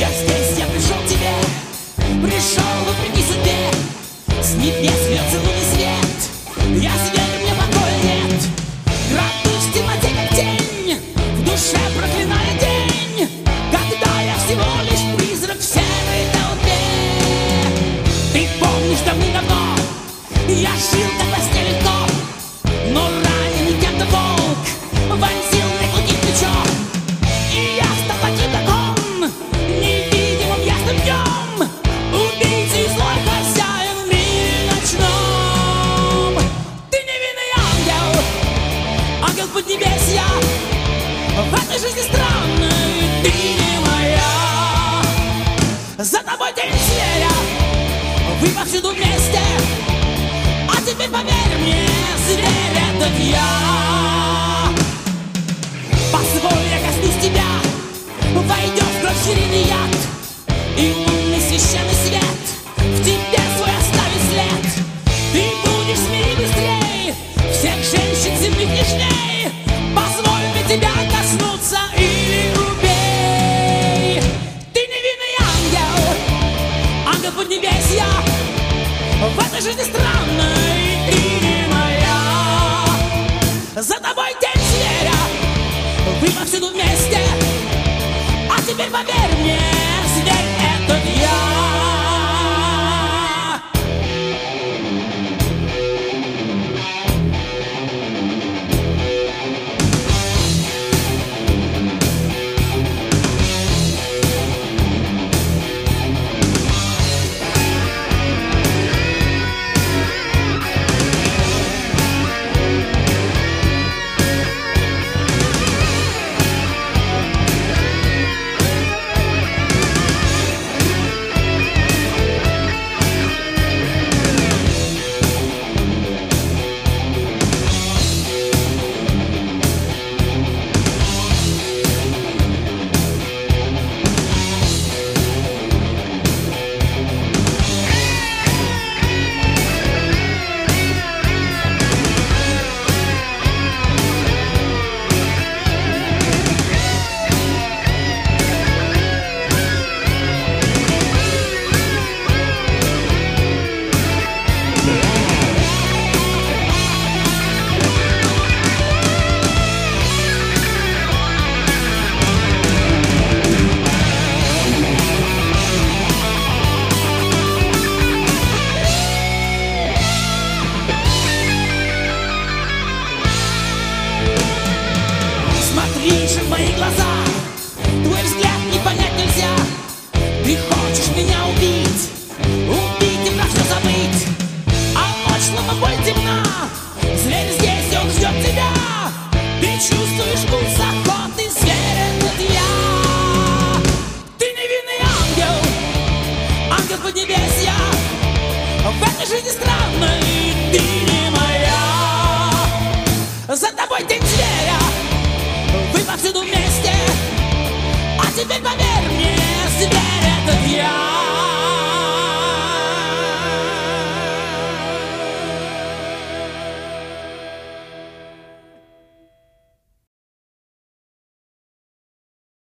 Я здесь, я пришел к тебе, пришел вопреки судьбе. С небес льется лунный свет, я зверь, мне покоя нет. Крадусь в темноте, как тень, в душе проклиная день, когда я всего лишь призрак в серой толпе. Ты помнишь, давным-давно я жил так во сне легко, но раненый кем-то волк вонзил мне клыки в плечо. И я стал таким, как он, невидимым ясным днем, убийцей злой хозяин в мире ночном. Ты невинный ангел, ангел поднебесья, в этой жизни странной ты не моя. За тобой тень зверя, вы повсюду вместе, а теперь поверь мне, зверь, этот я. Позволь, я коснусь тебя, войдет в кровь звериный яд, и лунный священный свет в тебе свой оставит след. Ты будешь в мире быстрей всех женщин земных нежней. Позволь мне тебя коснуться или убей. Ты невинный ангел, ангел поднебесья, в этой жизни странной ты не моя. За тобой тень зверя, вы повсюду вместе, а теперь поверь мне,